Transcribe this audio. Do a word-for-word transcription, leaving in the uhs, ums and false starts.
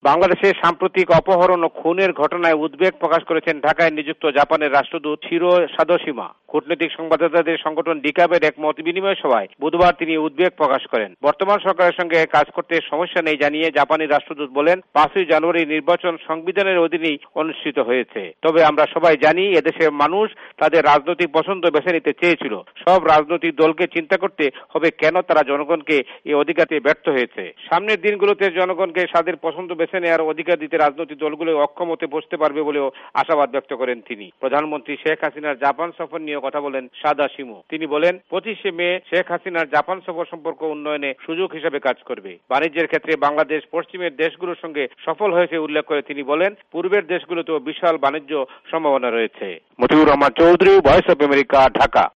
বাংলাদেশের সাম্প্রতিক অপহরণ ও খুনের ঘটনায় উদ্বেগ প্রকাশ করেছেন ঢাকায় নিযুক্ত জাপানের রাষ্ট্রদূত শিরো সাদোশিমা। কূটনৈতিক সংবাদদাতাদের সংগঠন ডিকাবের এক মত বিনিময় সভায় বুধবার তিনি উদ্বেগ প্রকাশ করেন। বর্তমান সরকারের সঙ্গে কাজ করতে সমস্যা নেই জানিয়ে জাপানি রাষ্ট্রদূত বলেন, পাঁচই জানুয়ারি নির্বাচন সংবিধানের অধীনেই অনুষ্ঠিত হয়েছে। তবে আমরা সবাই জানি এদেশের মানুষ তাদের রাজনৈতিক পছন্দ বেছে নিতে চেয়েছিল। সব রাজনৈতিক দলকে চিন্তা করতে হবে কেন তারা জনগণকে এই অধিকারে ব্যর্থ হয়েছে। সামনের দিনগুলোতে জনগণকে তাদের পছন্দ বেছে নেওয়ার অধিকার দিতে রাজনৈতিক দলগুলো অক্ষম হতে বসতে পারবে বলেও আশাবাদ ব্যক্ত করেন তিনি। প্রধানমন্ত্রী শেখ হাসিনার জাপান সফর নিয়ে কথা বলেন সাদাশিমো। তিনি বলেন, পঁচিশে মে শেখ হাসিনার জাপান সফর সম্পর্ক উন্নয়নে সুযোগ হিসেবে কাজ করবে। বাণিজ্যের ক্ষেত্রে বাংলাদেশ পশ্চিমের দেশগুলোর সঙ্গে সফল হয়েছে উল্লেখ করে তিনি বলেন, পূর্বের দেশগুলোতেও বিশাল বাণিজ্য সম্ভাবনা রয়েছে। Motiur Rahman Chowdhury, Voice of America, Dhaka.